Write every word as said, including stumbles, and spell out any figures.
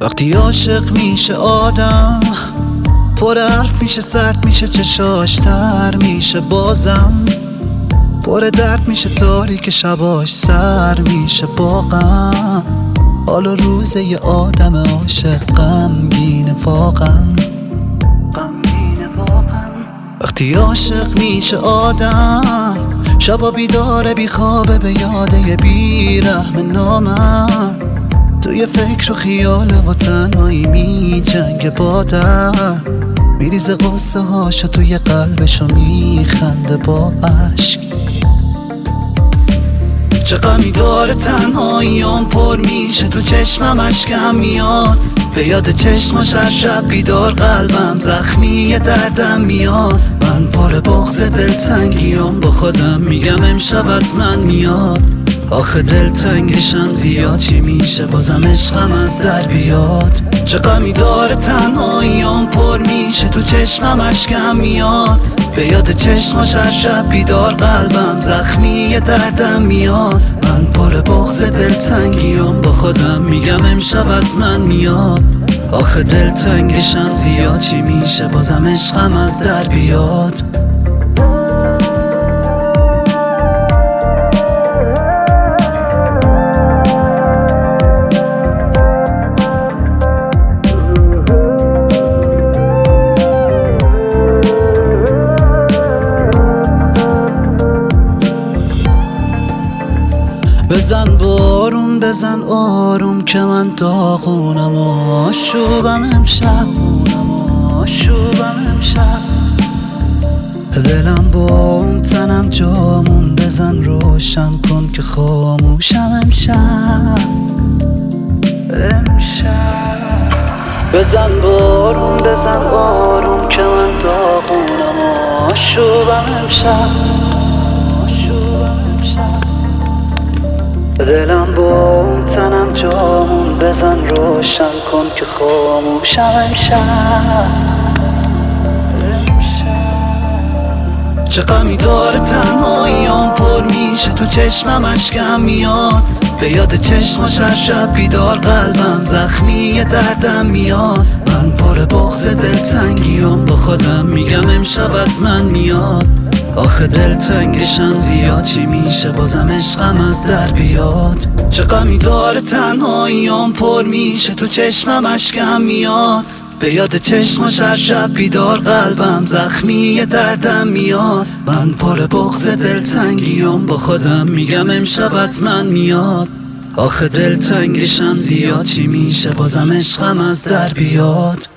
وقتی عاشق میشه آدم پر حرف میشه، سرد میشه، چشاش تر میشه، بازم پر درد میشه، تاریک شباش سر میشه با غم. حالا روز یه آدم عاشق غمگینه واقعا، غمگینه واقعا. وقتی عاشق میشه آدم شبا بیداره بیخوابه به یاده بیرحم نامرد، توی فکر و خیال و تنهایی می جنگ با در، میریزه غصه هاشو توی قلبشو میخنده با عشق. چه غمی داره تنهاییام پر میشه، تو چشمم اشکم میاد، به یاد چشماش هر شب بیدار قلبم زخمی دردم میاد. من پر بغض دلتنگیام با خودم میگم امشب حتما میاد، آخه دلتنگشم زیاد چی میشه بازم عشقم از در بیاد. چه غمی داره تنهاییام پر میشه، تو چشمم اشکم میاد، به یاد چشماش هر شب بیدار قلبم زخمی دردم میاد. من پر بغض دلتنگیام با خودم میگم امشب حتما میاد، آخه دلتنگشم زیاد چی میشه بازم عشقم از در بیاد. بزن بارون بزن آروم که من داغونم و آشوبم امشب، آشوبم امشب. دلم با اون تنم جامون، بزن روشن کن که خاموشم امشب، امشب. بزن بارون بزن آروم که من داغونم و آشوبم امشب، آشوبم امشب. دلم با اون تنم جامون، بزن روشن کن که خاموشم امشب، امشب. چه غمی داره تنهاییام پر میشه، تو چشمم اشکم میاد، به یاد چشماش هر شب بیدار قلبم زخمی دردم میاد. من پر بغض دلتنگیام با خودم میگم امشب حتما میاد، آخه دلتنگشم زیاد چی میشه بازم عشقم از در بیاد. چه غمی داره تنهاییام پر میشه، تو چشمم اشکم میاد، به یاد چشماش هر شب بیدار قلبم زخمی دردم میاد. من پر بغض دلتنگیام با خودم میگم امشب حتما میاد، آخه دلتنگشم زیاد چی میشه بازم عشقم از در بیاد.